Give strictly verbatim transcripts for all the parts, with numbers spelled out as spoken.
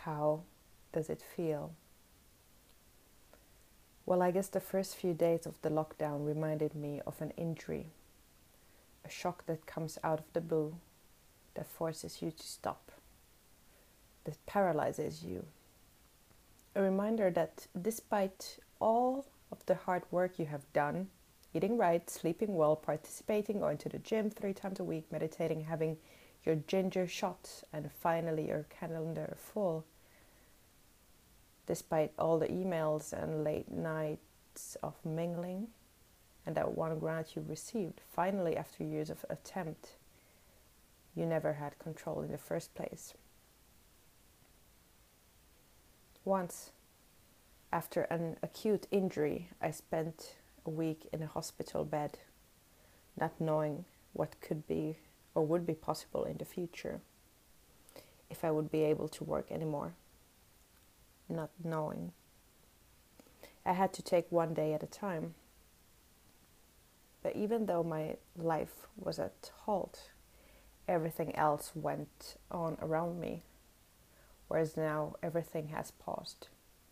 How does it feel? Well, I guess the first few days of the lockdown reminded me of an injury, a shock that comes out of the blue, that forces you to stop, that paralyzes you. A reminder that despite all of the hard work you have done, eating right, sleeping well, participating, going to the gym three times a week, meditating, having your ginger shots, and finally your calendar full, despite all the emails and late nights of mingling and that one grant you received, finally after years of attempt, you never had control in the first place. Once, after an acute injury, I spent a week in a hospital bed, not knowing what could be or would be possible in the future, if I would be able to work anymore. Not knowing. I had to take one day at a time. But even though my life was at halt, everything else went on around me, whereas now everything has paused.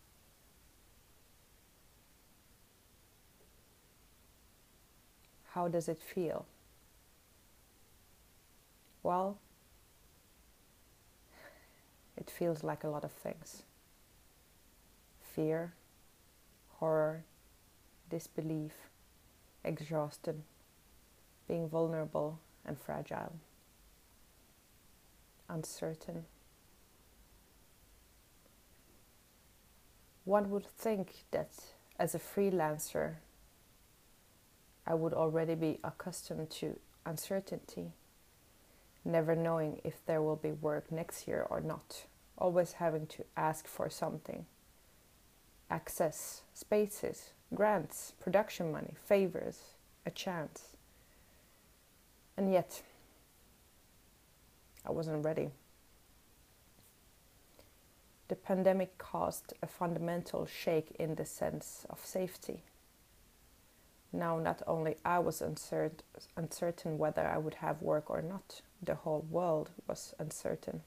How does it feel? Well, it feels like a lot of things. Fear, horror, disbelief, exhaustion, being vulnerable and fragile, uncertain. One would think that as a freelancer, I would already be accustomed to uncertainty, never knowing if there will be work next year or not, always having to ask for something. Access, spaces, grants, production money, favors, a chance. And yet, I wasn't ready. The pandemic caused a fundamental shake in the sense of safety. Now not only I was uncertain, uncertain whether I would have work or not, the whole world was uncertain.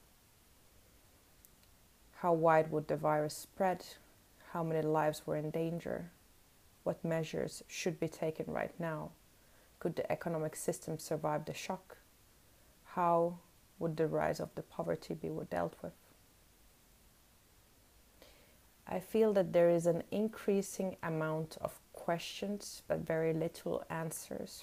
How wide would the virus spread? How many lives were in danger? What measures should be taken right now? Could the economic system survive the shock? How would the rise of the poverty be dealt with? I feel that there is an increasing amount of questions, but very little answers.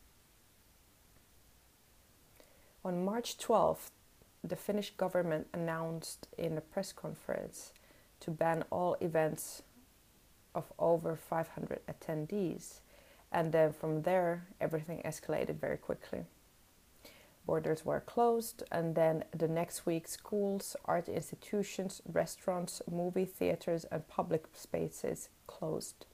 On March twelfth, the Finnish government announced in a press conference to ban all events of over five hundred attendees, and then from there everything escalated very quickly. Borders were closed, and then the next week schools, art institutions, restaurants, movie theaters and public spaces closed.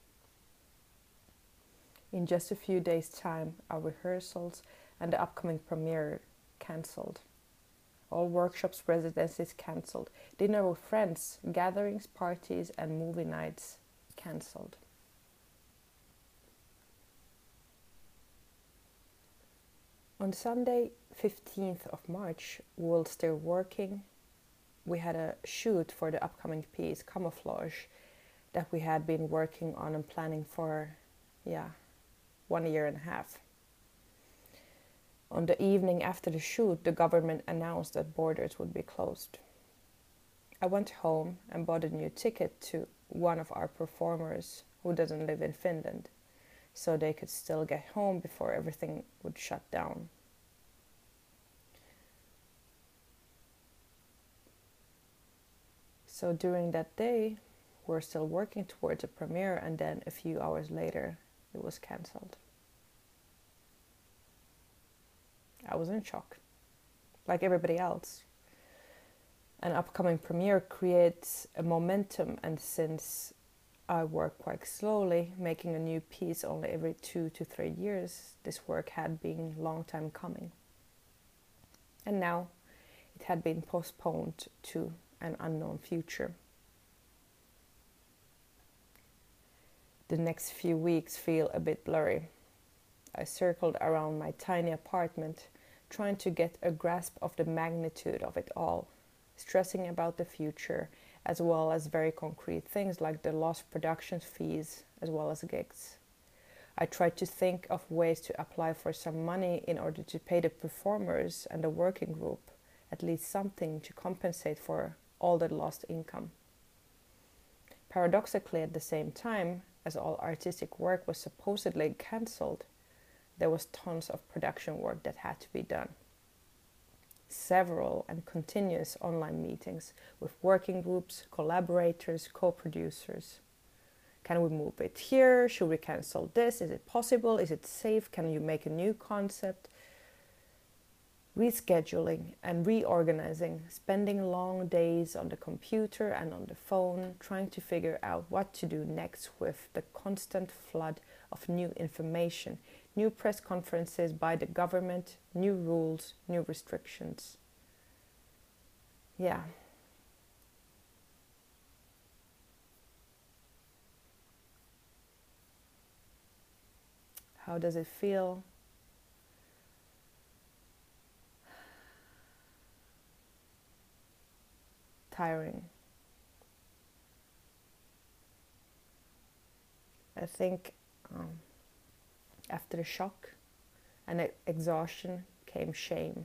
In just a few days' time, our rehearsals and the upcoming premiere cancelled. All workshops, residencies cancelled. Dinner with friends, gatherings, parties and movie nights cancelled. On Sunday, fifteenth of March, while still working, we had a shoot for the upcoming piece, Camouflage, that we had been working on and planning for, yeah, one year and a half. On the evening after the shoot, the government announced that borders would be closed. I went home and bought a new ticket to one of our performers who doesn't live in Finland, so they could still get home before everything would shut down. So during that day, we're still working towards a premiere, and then a few hours later, it was cancelled. I was in shock, like everybody else. An upcoming premiere creates a momentum, and since I work quite slowly, making a new piece only every two to three years, this work had been a long time coming. And now it had been postponed to an unknown future. The next few weeks feel a bit blurry. I circled around my tiny apartment, trying to get a grasp of the magnitude of it all, stressing about the future, as well as very concrete things like the lost production fees as well as gigs. I tried to think of ways to apply for some money in order to pay the performers and the working group at least something to compensate for all the lost income. Paradoxically, at the same time, as all artistic work was supposedly cancelled, there was tons of production work that had to be done. Several and continuous online meetings with working groups, collaborators, co-producers. Can we move it here? Should we cancel this? Is it possible? Is it safe? Can you make a new concept? Rescheduling and reorganizing, spending long days on the computer and on the phone, trying to figure out what to do next with the constant flood of new information, new press conferences by the government, new rules, new restrictions. Yeah. How does it feel? Tiring. I think um, after the shock and exhaustion came shame.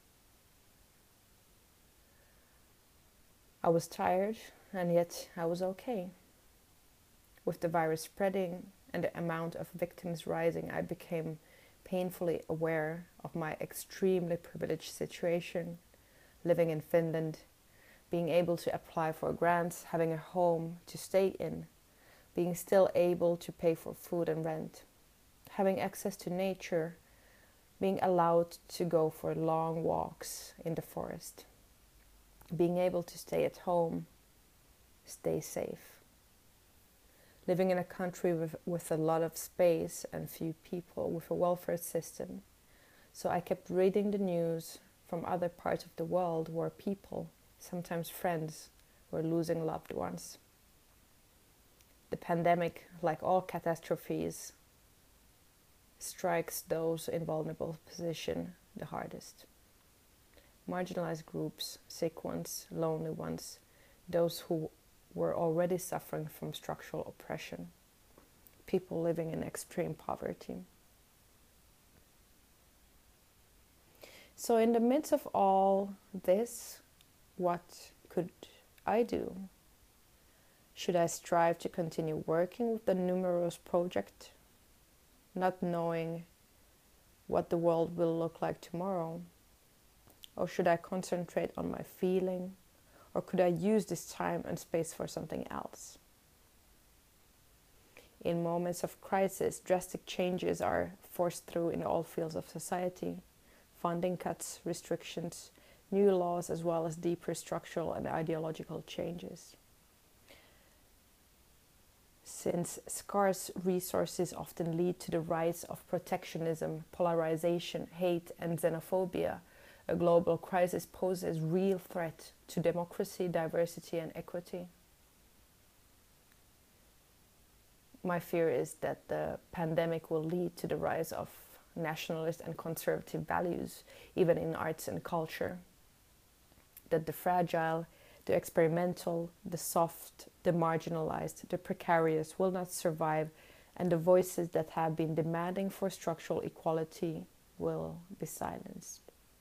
I was tired, and yet I was okay. With the virus spreading and the amount of victims rising, I became painfully aware of my extremely privileged situation, living in Finland, being able to apply for grants, having a home to stay in, being still able to pay for food and rent, having access to nature, being allowed to go for long walks in the forest, being able to stay at home, stay safe. Living in a country with, with a lot of space and few people, with a welfare system. So I kept reading the news from other parts of the world where people, sometimes friends, were losing loved ones. The pandemic, like all catastrophes, strikes those in vulnerable position the hardest. Marginalized groups, sick ones, lonely ones, those who were already suffering from structural oppression, people living in extreme poverty. So in the midst of all this, what could I do? Should I strive to continue working with the numerous project, not knowing what the world will look like tomorrow? Or should I concentrate on my feeling? Or could I use this time and space for something else? In moments of crisis, drastic changes are forced through in all fields of society. Funding cuts, restrictions, new laws, as well as deeper structural and ideological changes. Since scarce resources often lead to the rise of protectionism, polarization, hate, and xenophobia, a global crisis poses real threat to democracy, diversity, and equity. My fear is that the pandemic will lead to the rise of nationalist and conservative values, even in arts and culture. That the fragile, the experimental, the soft, the marginalized, the precarious will not survive, and the voices that have been demanding for structural equality will be silenced.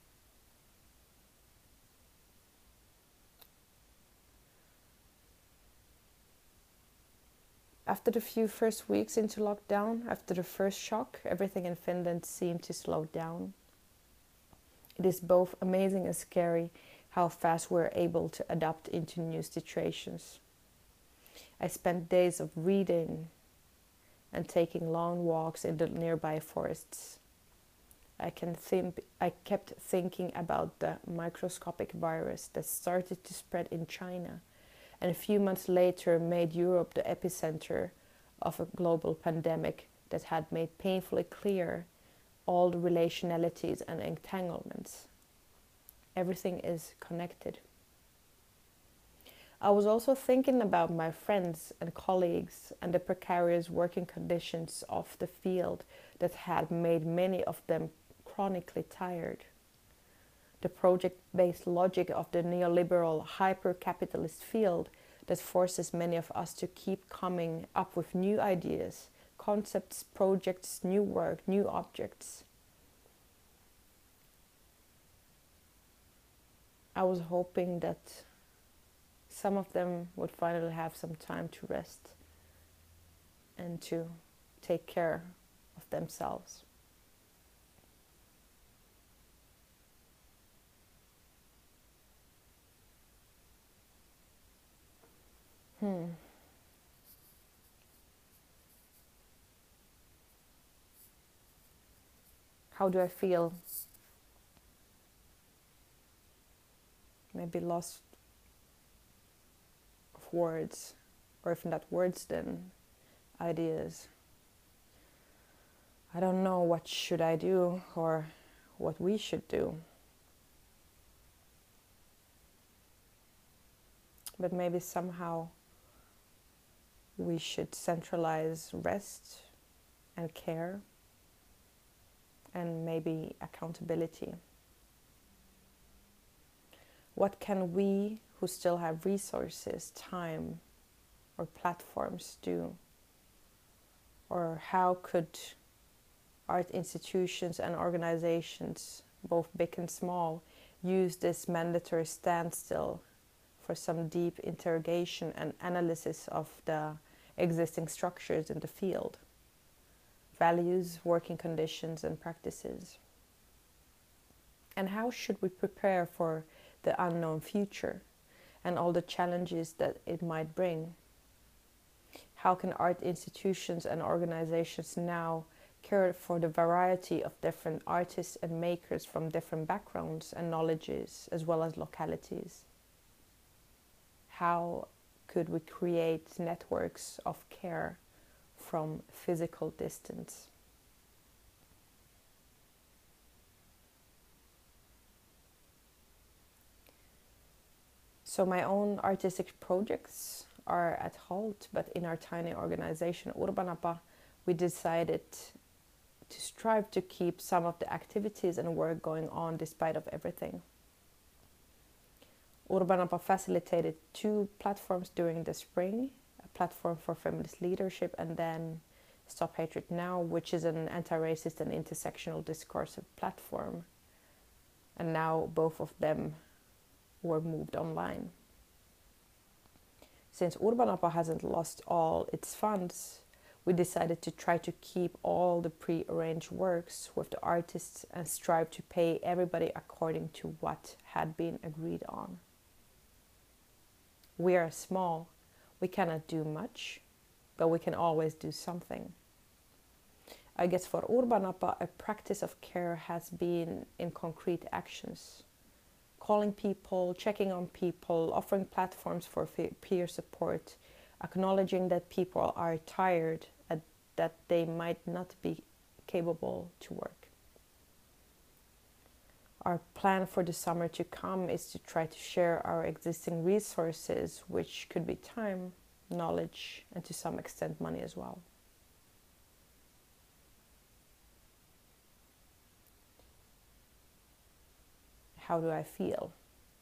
After the few first weeks into lockdown, after the first shock, everything in Finland seemed to slow down. It is both amazing and scary how fast we're able to adapt into new situations. I spent days of reading and taking long walks in the nearby forests. I can think, I kept thinking about the microscopic virus that started to spread in China, and a few months later made Europe the epicenter of a global pandemic that had made painfully clear all the relationalities and entanglements. Everything is connected. I was also thinking about my friends and colleagues and the precarious working conditions of the field that had made many of them chronically tired. the project-based logic of the neoliberal hyper-capitalist field that forces many of us to keep coming up with new ideas, concepts, projects, new work, new objects. I was hoping that some of them would finally have some time to rest and to take care of themselves. Hmm. How do I feel? Maybe lost of words, or if not words, then ideas. I don't know what should I do or what we should do. But maybe somehow we should centralize rest and care and maybe accountability. What can we who still have resources, time, or platforms do? Or how could art institutions and organizations, both big and small, use this mandatory standstill for some deep interrogation and analysis of the existing structures in the field, values, working conditions, and practices? And how should we prepare for the unknown future and all the challenges that it might bring? How can art institutions and organizations now care for the variety of different artists and makers from different backgrounds and knowledges as well as localities? How could we create networks of care from physical distance? So my own artistic projects are at halt, but in our tiny organization Urbanapa, we decided to strive to keep some of the activities and work going on despite of everything. Urbanapa facilitated two platforms during the spring, a platform for feminist leadership and then Stop Hatred Now, which is an anti-racist and intersectional discursive platform. And now both of them were moved online. Since Urbanapa hasn't lost all its funds, we decided to try to keep all the pre-arranged works with the artists and strive to pay everybody according to what had been agreed on. We are small, we cannot do much, but we can always do something. I guess for Urbanapa, a practice of care has been in concrete actions. Calling people, checking on people, offering platforms for peer support, acknowledging that people are tired and that they might not be capable to work. Our plan for the summer to come is to try to share our existing resources, which could be time, knowledge, and to some extent money as well. How do I feel?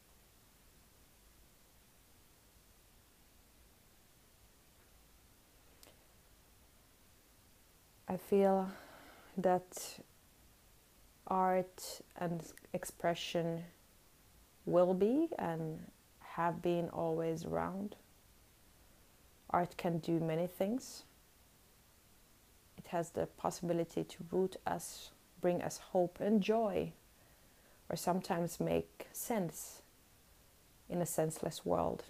I feel that art and expression will be and have been always around. Art can do many things. It has the possibility to root us, bring us hope and joy, or sometimes make sense in a senseless world.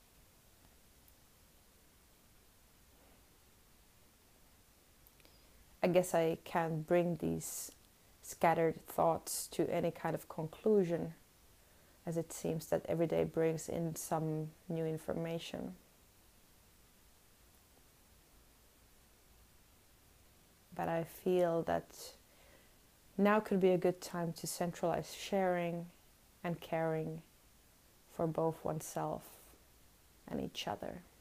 I guess I can't bring these scattered thoughts to any kind of conclusion, as it seems that every day brings in some new information. But I feel that now could be a good time to centralize sharing and caring for both oneself and each other.